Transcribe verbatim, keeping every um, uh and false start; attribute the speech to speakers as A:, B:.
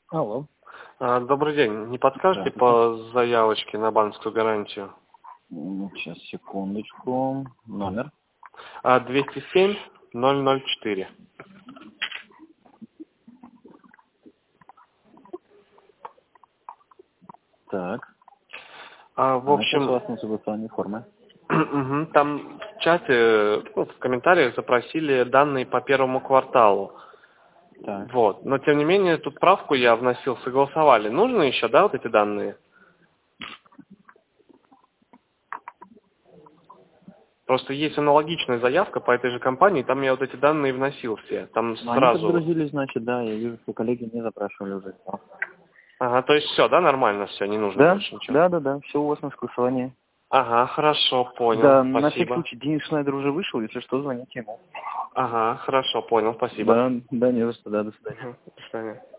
A: Алло.
B: А, Добрый день. Не подскажете по заявочке на банковскую гарантию?
A: М, Сейчас, секундочку. Номер.
B: А, двести семь ноль ноль четыре.
A: Так.
B: А, в
A: А, сейчас у
B: общем,
A: вас на согласование формы.
B: мгм, там в чате, ну, в комментариях запросили данные по первому кварталу.
A: Так.
B: Вот. Но тем не менее, тут правку я вносил, согласовали. Нужно еще, да, вот эти данные? Просто есть аналогичная заявка по этой же компании, там я вот эти данные вносил все. Там
A: Ну, они
B: сразу.
A: подгрузились, значит, да, я вижу, что коллеги не запрашивали уже.
B: Ага, то есть все, да, нормально все, не нужно
A: Да,
B: больше ничего.
A: да, да, да, все у вас на согласовании.
B: Ага, хорошо, понял,
A: Да, на всякий
B: спасибо.
A: случай Денис Шнайдер уже вышел, если что, звоните ему.
B: Ага, хорошо, понял, спасибо.
A: Да, да, не за что, да, до свидания.
B: Мгм, до свидания.